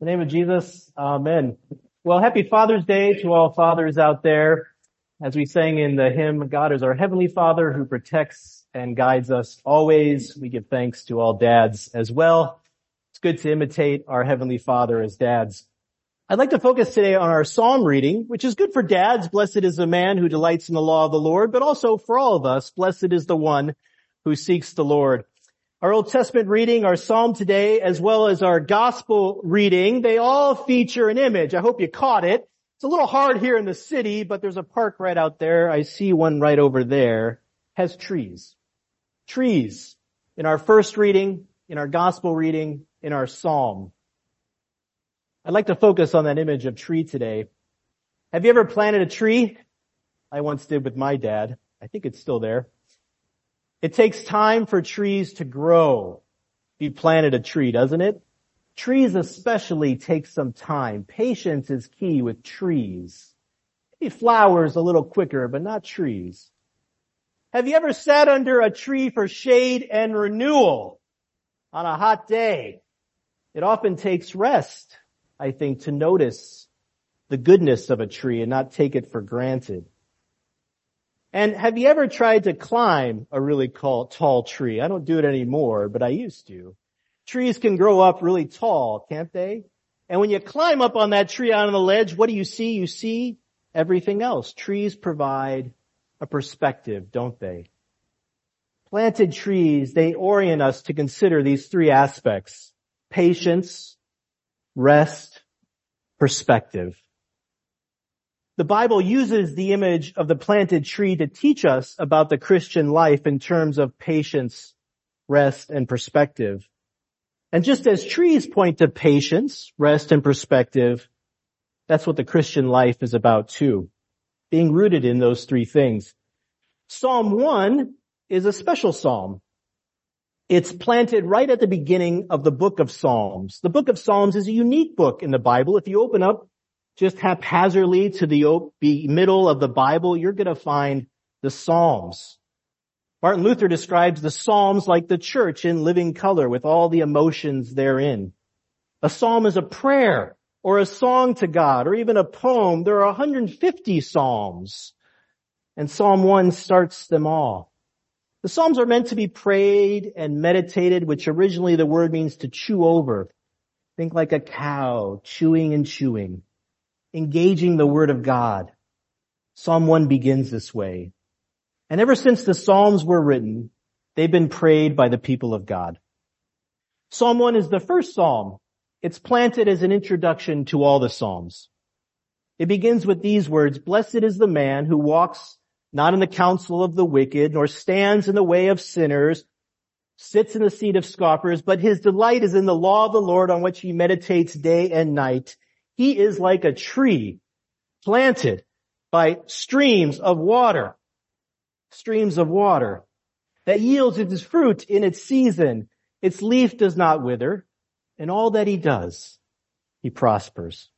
In the name of Jesus, amen. Well, happy Father's Day to all fathers out there. As we sang in the hymn, God is our Heavenly Father who protects and guides us always. We give thanks to all dads as well. It's good to imitate our Heavenly Father as dads. I'd like to focus today on our psalm reading, which is good for dads. Blessed is the man who delights in the law of the Lord, but also for all of us, blessed is the one who seeks the Lord. Our Old Testament reading, our psalm today, as well as our gospel reading, they all feature an image. I hope you caught it. It's a little hard here in the city, but there's a park right out there. I see one right over there. Has trees. Trees. In our first reading, in our gospel reading, in our psalm. I'd like to focus on that image of tree today. Have you ever planted a tree? I once did with my dad. I think it's still there. It takes time for trees to grow. You planted a tree, doesn't it? Trees especially take some time. Patience is key with trees. Maybe flowers a little quicker, but not trees. Have you ever sat under a tree for shade and renewal on a hot day? It often takes rest, I think, to notice the goodness of a tree and not take it for granted. And have you ever tried to climb a really tall tree? I don't do it anymore, but I used to. Trees can grow up really tall, can't they? And when you climb up on that tree on the ledge, what do you see? You see everything else. Trees provide a perspective, don't they? Planted trees, they orient us to consider these three aspects: patience, rest, perspective. The Bible uses the image of the planted tree to teach us about the Christian life in terms of patience, rest, and perspective. And just as trees point to patience, rest, and perspective, that's what the Christian life is about too, being rooted in those three things. Psalm 1 is a special psalm. It's planted right at the beginning of the book of Psalms. The book of Psalms is a unique book in the Bible. If you open up just haphazardly to the middle of the Bible, you're going to find the Psalms. Martin Luther describes the Psalms like the church in living color with all the emotions therein. A psalm is a prayer or a song to God or even a poem. There are 150 psalms, and Psalm 1 starts them all. The Psalms are meant to be prayed and meditated, which originally the word means to chew over. Think like a cow chewing and chewing. Engaging the Word of God. Psalm 1 begins this way. And ever since the Psalms were written, they've been prayed by the people of God. Psalm 1 is the first psalm. It's planted as an introduction to all the Psalms. It begins with these words: "Blessed is the man who walks not in the counsel of the wicked, nor stands in the way of sinners, sits in the seat of scoffers, but his delight is in the law of the Lord, on which he meditates day and night. He is like a tree planted by streams of water that yields its fruit in its season. Its leaf does not wither, and all that he does, he prospers."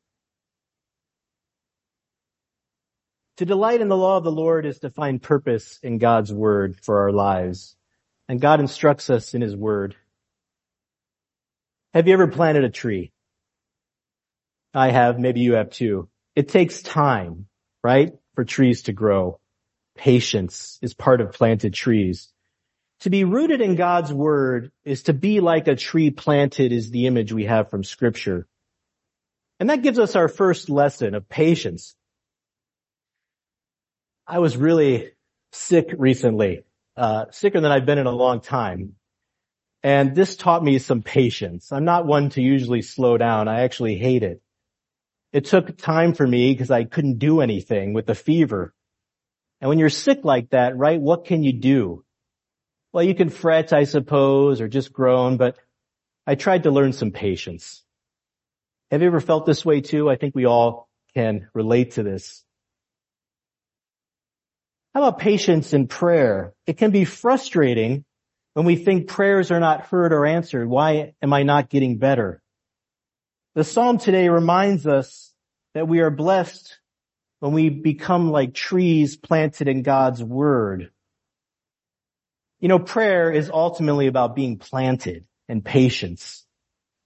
To delight in the law of the Lord is to find purpose in God's word for our lives, and God instructs us in his word. Have you ever planted a tree? I have. Maybe you have too. It takes time, right, for trees to grow. Patience is part of planted trees. To be rooted in God's word is to be like a tree planted, is the image we have from Scripture. And that gives us our first lesson of patience. I was really sick recently, sicker than I've been in a long time. And this taught me some patience. I'm not one to usually slow down. I actually hate it. It took time for me because I couldn't do anything with the fever. And when you're sick like that, right, what can you do? Well, you can fret, I suppose, or just groan, but I tried to learn some patience. Have you ever felt this way too? I think we all can relate to this. How about patience in prayer? It can be frustrating when we think prayers are not heard or answered. Why am I not getting better? The psalm today reminds us that we are blessed when we become like trees planted in God's word. You know, prayer is ultimately about being planted and patience.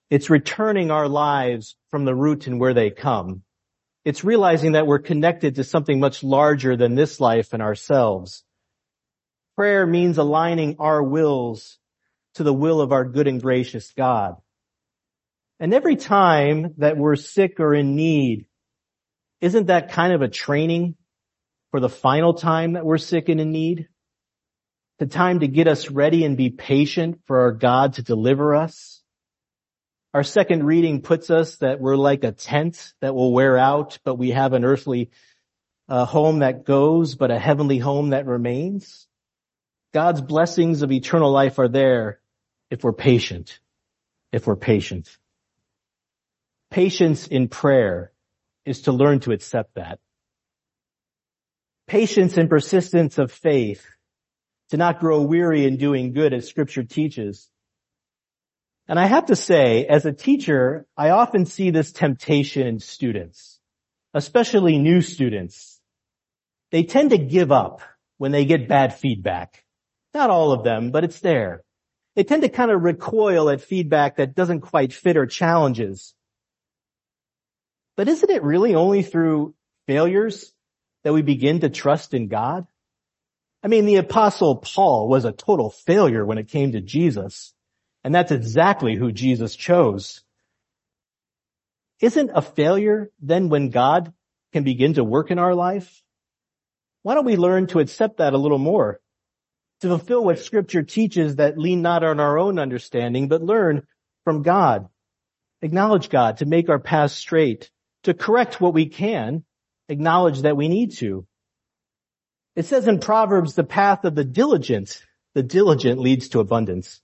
It's returning our lives from the root and where they come. It's realizing that we're connected to something much larger than this life and ourselves. Prayer means aligning our wills to the will of our good and gracious God. And every time that we're sick or in need, isn't that kind of a training for the final time that we're sick and in need? The time to get us ready and be patient for our God to deliver us. Our second reading puts us that we're like a tent that will wear out, but we have an earthly home that goes, but a heavenly home that remains. God's blessings of eternal life are there if we're patient. If we're patient. Patience in prayer is to learn to accept that. Patience and persistence of faith, to not grow weary in doing good as Scripture teaches. And I have to say, as a teacher, I often see this temptation in students, especially new students. They tend to give up when they get bad feedback. Not all of them, but it's there. They tend to kind of recoil at feedback that doesn't quite fit our challenges. But isn't it really only through failures that we begin to trust in God? I mean, the Apostle Paul was a total failure when it came to Jesus. And that's exactly who Jesus chose. Isn't a failure then when God can begin to work in our life? Why don't we learn to accept that a little more? To fulfill what Scripture teaches, that lean not on our own understanding, but learn from God. Acknowledge God to make our path straight, to correct what we can, acknowledge that we need to. It says in Proverbs, the path of the diligent leads to abundance.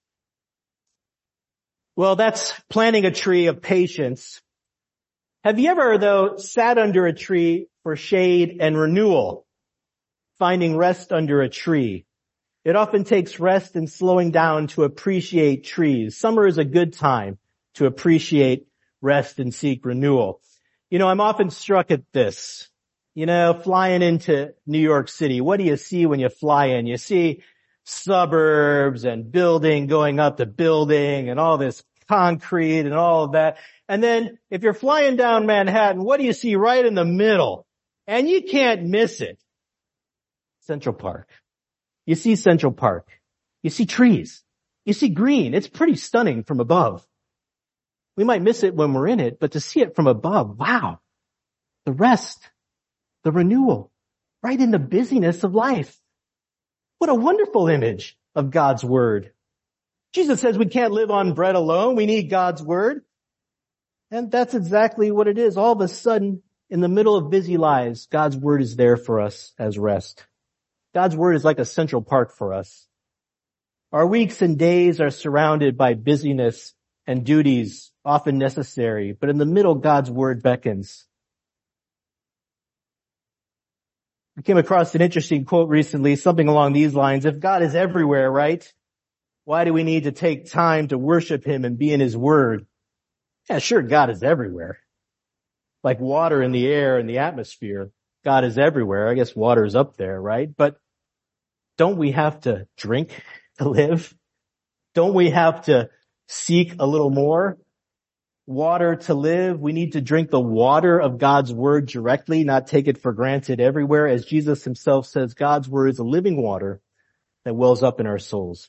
Well, that's planting a tree of patience. Have you ever, though, sat under a tree for shade and renewal, finding rest under a tree? It often takes rest and slowing down to appreciate trees. Summer is a good time to appreciate rest and seek renewal. You know, I'm often struck at this. You know, flying into New York City, what do you see when you fly in? You see suburbs and building going up to building and all this concrete and all of that. And then if you're flying down Manhattan, what do you see right in the middle? And you can't miss it. Central Park. You see Central Park. You see trees. You see green. It's pretty stunning from above. We might miss it when we're in it, but to see it from above, wow. The rest, the renewal, right in the busyness of life. What a wonderful image of God's Word. Jesus says we can't live on bread alone. We need God's Word. And that's exactly what it is. All of a sudden, in the middle of busy lives, God's Word is there for us as rest. God's Word is like a Central Park for us. Our weeks and days are surrounded by busyness and duties, often necessary, but in the middle, God's Word beckons. I came across an interesting quote recently, something along these lines. If God is everywhere, right? Why do we need to take time to worship Him and be in His Word? Yeah, sure, God is everywhere. Like water in the air and the atmosphere, God is everywhere. I guess water is up there, right? But don't we have to drink to live? Don't we have to seek a little more? Water to live. We need to drink the water of God's Word directly, not take it for granted everywhere. As Jesus Himself says, God's Word is a living water that wells up in our souls.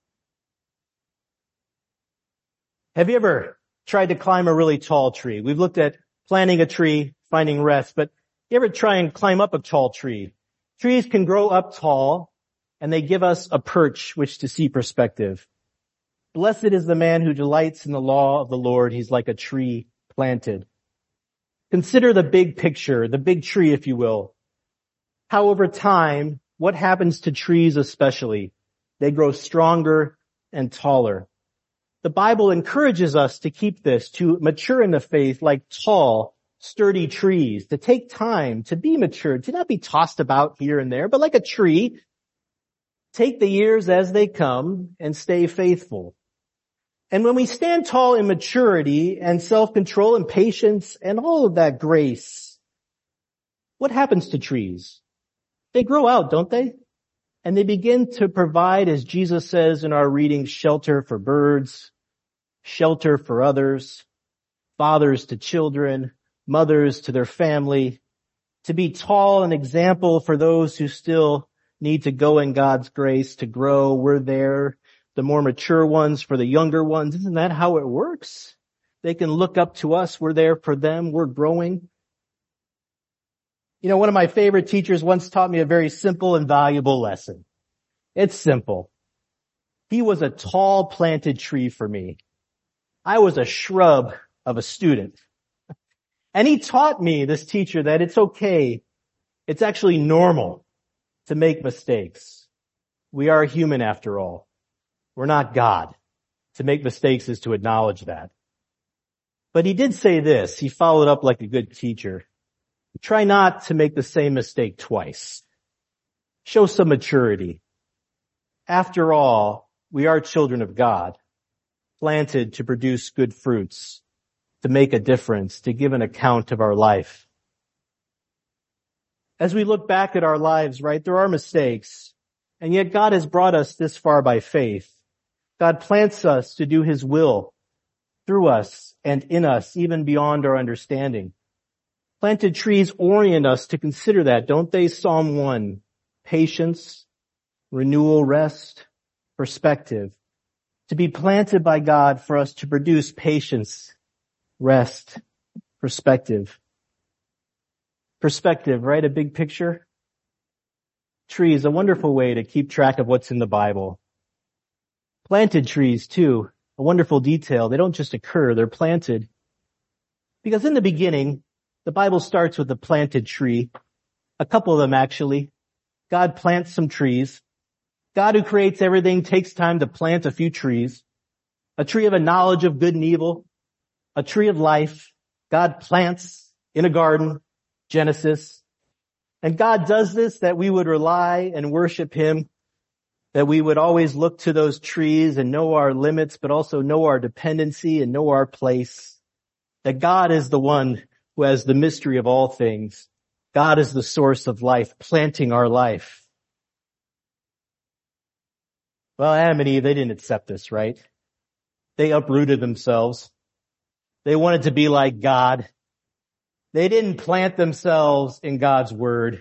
Have you ever tried to climb a really tall tree? We've looked at planting a tree, finding rest, but you ever try and climb up a tall tree? Trees can grow up tall, and they give us a perch which to see perspective. Blessed is the man who delights in the law of the Lord. He's like a tree planted. Consider the big picture, the big tree, if you will. How over time, what happens to trees especially? They grow stronger and taller. The Bible encourages us to keep this, to mature in the faith like tall, sturdy trees, to take time to be mature, to not be tossed about here and there, but like a tree, take the years as they come and stay faithful. And when we stand tall in maturity and self-control and patience and all of that grace, what happens to trees? They grow out, don't they? And they begin to provide, as Jesus says in our reading, shelter for birds, shelter for others, fathers to children, mothers to their family, to be tall, an example for those who still need to go in God's grace to grow. We're there, the more mature ones for the younger ones. Isn't that how it works? They can look up to us. We're there for them. We're growing. You know, one of my favorite teachers once taught me a very simple and valuable lesson. It's simple. He was a tall planted tree for me. I was a shrub of a student. And he taught me, this teacher, that it's okay. It's actually normal to make mistakes. We are human after all. We're not God. To make mistakes is to acknowledge that. But he did say this. He followed up like a good teacher. Try not to make the same mistake twice. Show some maturity. After all, we are children of God, planted to produce good fruits, to make a difference, to give an account of our life. As we look back at our lives, right, there are mistakes, and yet God has brought us this far by faith. God plants us to do His will through us and in us, even beyond our understanding. Planted trees orient us to consider that, don't they? Psalm 1, patience, renewal, rest, perspective. To be planted by God for us to produce patience, rest, perspective. Perspective, right? A big picture. Trees, a wonderful way to keep track of what's in the Bible. Planted trees, too, a wonderful detail. They don't just occur, they're planted. Because in the beginning, the Bible starts with a planted tree. A couple of them, actually. God plants some trees. God, who creates everything, takes time to plant a few trees. A tree of a knowledge of good and evil. A tree of life. God plants in a garden. Genesis. And God does this that we would rely and worship Him. That we would always look to those trees and know our limits, but also know our dependency and know our place. That God is the one who has the mystery of all things. God is the source of life, planting our life. Well, Adam and Eve, they didn't accept this, right? They uprooted themselves. They wanted to be like God. They didn't plant themselves in God's word.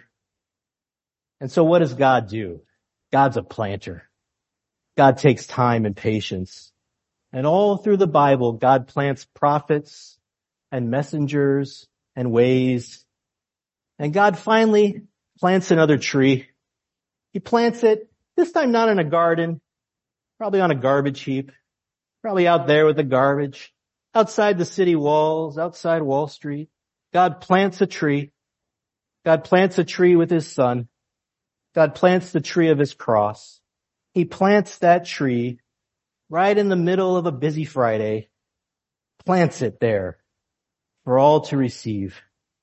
And so what does God do? God's a planter. God takes time and patience. And all through the Bible, God plants prophets and messengers and ways. And God finally plants another tree. He plants it, this time not in a garden, probably on a garbage heap, probably out there with the garbage, outside the city walls, outside Wall Street. God plants a tree. God plants a tree with His Son. God plants the tree of His cross. He plants that tree right in the middle of a busy Friday, plants it there for all to receive.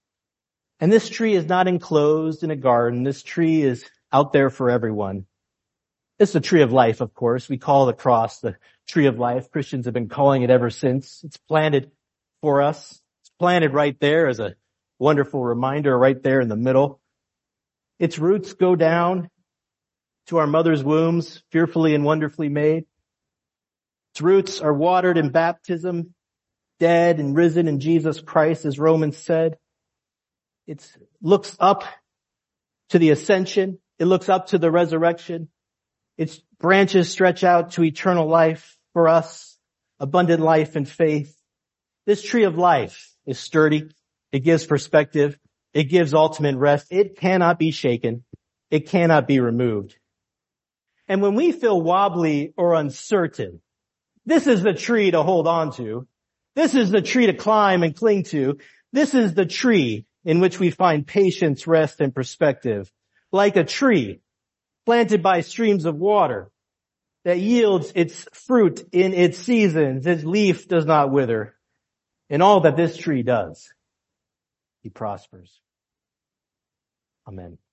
And this tree is not enclosed in a garden. This tree is out there for everyone. It's the tree of life, of course. We call the cross the tree of life. Christians have been calling it ever since. It's planted for us. It's planted right there as a wonderful reminder right there in the middle. Its roots go down to our mother's wombs, fearfully and wonderfully made. Its roots are watered in baptism, dead and risen in Jesus Christ, as Romans said. It looks up to the ascension. It looks up to the resurrection. Its branches stretch out to eternal life for us, abundant life and faith. This tree of life is sturdy. It gives perspective. It gives ultimate rest. It cannot be shaken. It cannot be removed. And when we feel wobbly or uncertain, this is the tree to hold on to. This is the tree to climb and cling to. This is the tree in which we find patience, rest, and perspective. Like a tree planted by streams of water that yields its fruit in its seasons. Its leaf does not wither. In all that this tree does, He prospers. Amen.